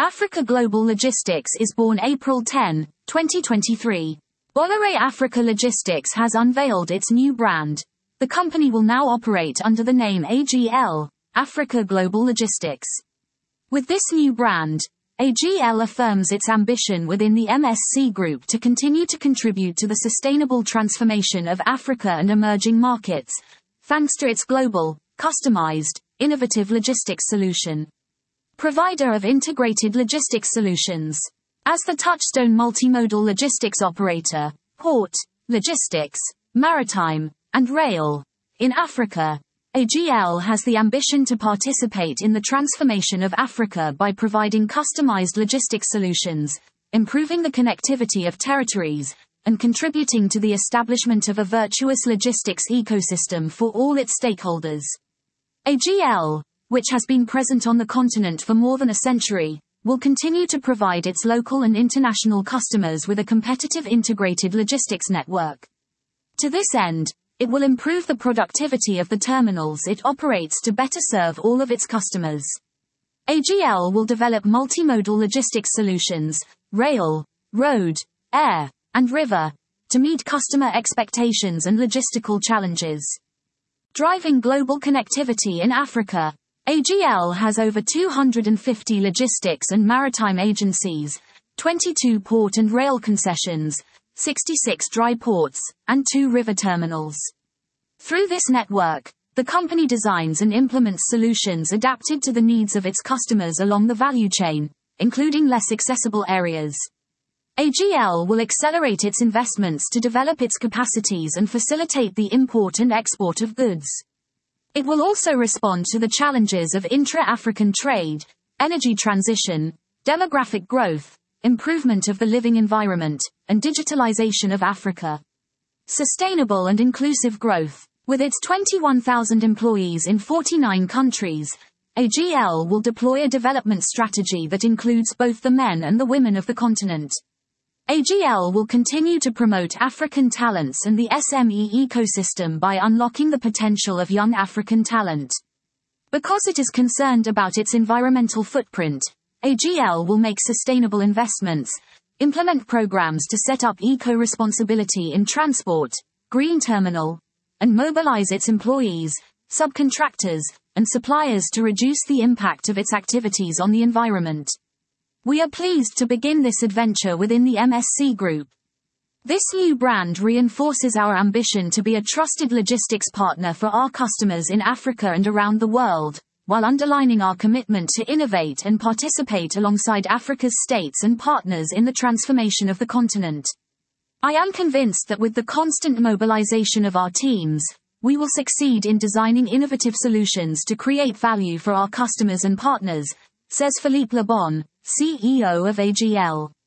Africa Global Logistics is born April 10, 2023. Bolloré Africa Logistics has unveiled its new brand. The company will now operate under the name AGL, Africa Global Logistics. With this new brand, AGL affirms its ambition within the MSC Group to continue to contribute to the sustainable transformation of Africa and emerging markets, thanks to its global, customized, innovative logistics solution. Provider of integrated logistics solutions. As the touchstone multimodal logistics operator, port, logistics, maritime, and rail, in Africa, AGL has the ambition to participate in the transformation of Africa by providing customized logistics solutions, improving the connectivity of territories, and contributing to the establishment of a virtuous logistics ecosystem for all its stakeholders. AGL, which has been present on the continent for more than a century, will continue to provide its local and international customers with a competitive integrated logistics network. To this end, it will improve the productivity of the terminals it operates to better serve all of its customers. AGL will develop multimodal logistics solutions, rail, road, air, and river, to meet customer expectations and logistical challenges. Driving global connectivity in Africa, AGL has over 250 logistics and maritime agencies, 22 port and rail concessions, 66 dry ports, and 2 river terminals. Through this network, the company designs and implements solutions adapted to the needs of its customers along the value chain, including less accessible areas. AGL will accelerate its investments to develop its capacities and facilitate the import and export of goods. It will also respond to the challenges of intra-African trade, energy transition, demographic growth, improvement of the living environment, and digitalization of Africa. Sustainable and inclusive growth. With its 21,000 employees in 49 countries, AGL will deploy a development strategy that includes both the men and the women of the continent. AGL will continue to promote African talents and the SME ecosystem by unlocking the potential of young African talent. Because it is concerned about its environmental footprint, AGL will make sustainable investments, implement programs to set up eco-responsibility in transport, green terminal, and mobilize its employees, subcontractors, and suppliers to reduce the impact of its activities on the environment. We are pleased to begin this adventure within the MSC Group. This new brand reinforces our ambition to be a trusted logistics partner for our customers in Africa and around the world, while underlining our commitment to innovate and participate alongside Africa's states and partners in the transformation of the continent. I am convinced that with the constant mobilization of our teams, we will succeed in designing innovative solutions to create value for our customers and partners, says Philippe Lebon, CEO of AGL.